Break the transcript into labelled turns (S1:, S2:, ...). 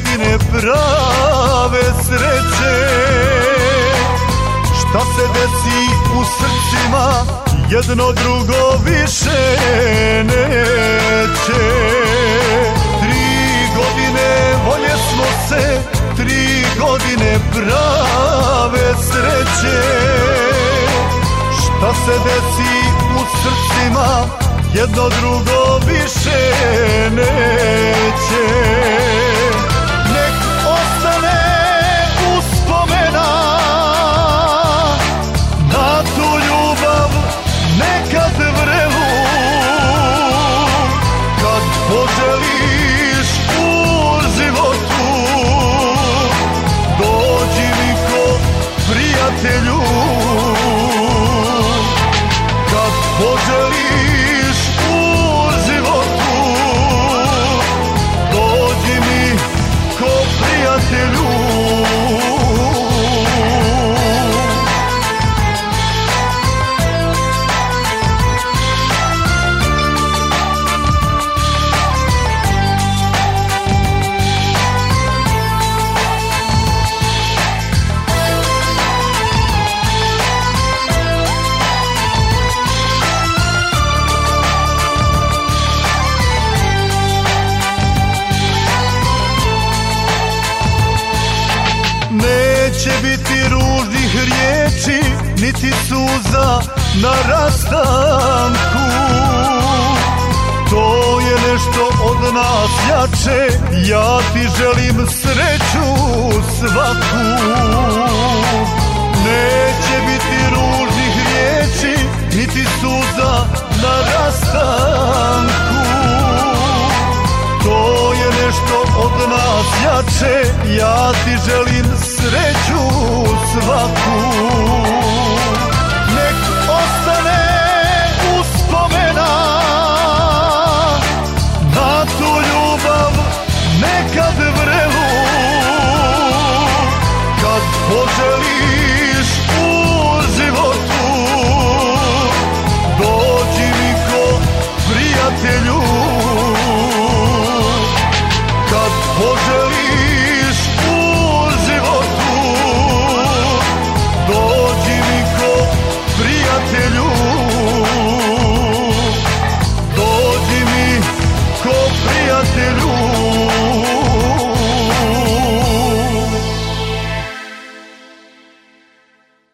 S1: godine prave sreće. Šta se desi u srcima, jedno drugo više neće. 3 godine voljesmo se, 3 godine prave sreće. Šta se desi u srcima, jedno drugo više neće. Nek ostane uspomena na tu ljubav nekad vrelu. Kad poželiš u životu, dođi mi ko prijatelju. Kad poželiš u životu, dođi mi ko prijatelju. Neće biti ružnih riječi, niti suza na rastanku. To je nešto od nas jače, ja ti želim sreću svaku. Neće biti ružnih riječi, niti suza na rastanku. To je nešto od nas jače, ja ti želim sreću svaku.